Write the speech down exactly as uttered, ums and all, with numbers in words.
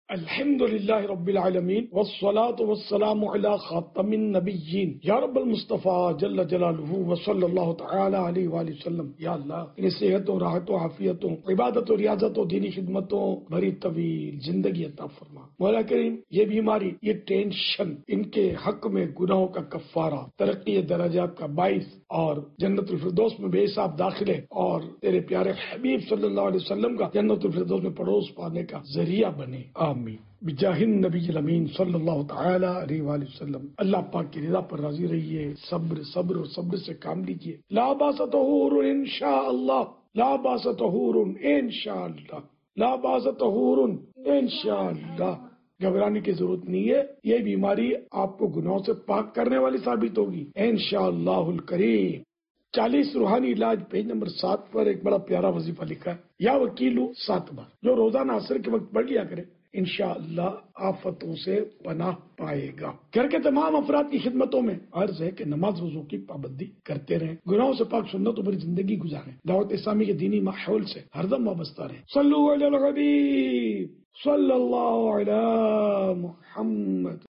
الحمد للہ رب العالمین والصلاة والسلام علی خاتم النبیین یا رب المصطفیٰ جل جلالہ وصلی اللہ تعالی علیہ وآلہ وسلم۔ یا اللہ انہیں صحتوں، راحتوں، عافیتوں، عبادت و ریاضت و دینی خدمتوں بھری طویل زندگی عطا فرما۔ مولا کریم یہ بیماری، یہ ٹینشن، ان کے حق میں گناہوں کا کفارہ، ترقی درجات کا باعث اور جنت الفردوس میں بے حساب داخلے اور تیرے پیارے حبیب صلی اللہ علیہ وسلم کا جنت الفردوس میں پڑوس پانے کا ذریعہ بنے، آمین بجاہ النبی الامین صلی اللہ تعالی علیہ وآلہ وسلم۔ اللہ پاک کی رضا پر راضی رہیے، صبر صبر اور صبر سے کام لیجیے۔ لا باس طہور انشاءاللہ، لا باس طہور انشاءاللہ، لا باس طہور انشاءاللہ۔ گھبرانے کی ضرورت نہیں ہے، یہ بیماری آپ کو گناہوں سے پاک کرنے والی ثابت ہوگی انشاءاللہ الکریم۔ چالیس روحانی علاج پیج نمبر سات پر ایک بڑا پیارا وظیفہ لکھا ہے، یا وکیلو سات بار، جو روزانہ عصر کے وقت پڑھ لیا کرے انشاءاللہ آفتوں سے پناہ پائے گا۔ گھر کے تمام افراد کی خدمتوں میں عرض ہے کہ نماز وضو کی پابندی کرتے رہیں، گناہوں سے پاک سنتوں پر زندگی گزاریں، دعوت اسلامی کے دینی ماحول سے ہر دم وابستہ رہیں۔ صلو علی الحبیب صلی اللہ علی محمد۔